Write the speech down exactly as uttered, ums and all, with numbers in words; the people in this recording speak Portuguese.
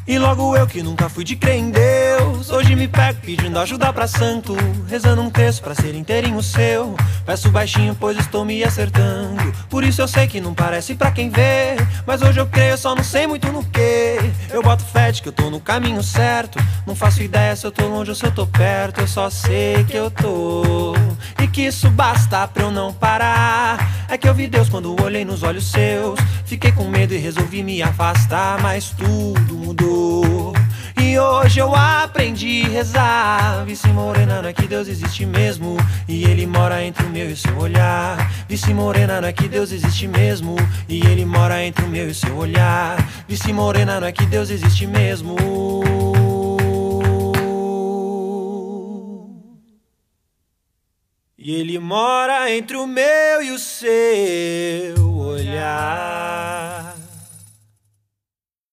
E logo eu que nunca fui de crer em Deus, hoje me pego pedindo ajuda pra santo, rezando um texto pra ser inteirinho seu. Peço baixinho pois estou me acertando, por isso eu sei que não parece pra quem vê, mas hoje eu creio, só não sei muito no que. Eu boto fé de que eu tô no caminho certo, não faço ideia se eu tô longe ou se eu tô perto. Eu só sei que eu tô, e que isso basta pra eu não parar. É que eu vi Deus quando olhei nos olhos seus, fiquei com medo e resolvi me afastar, mas tudo mudou. E hoje eu aprendi a rezar. Vice morena, não é que Deus existe mesmo, e Ele mora entre o meu e o seu olhar. Vice morena, não é que Deus existe mesmo, e Ele mora entre o meu e o seu olhar. Vice morena, não é que Deus existe mesmo. E Ele mora entre o meu e o seu.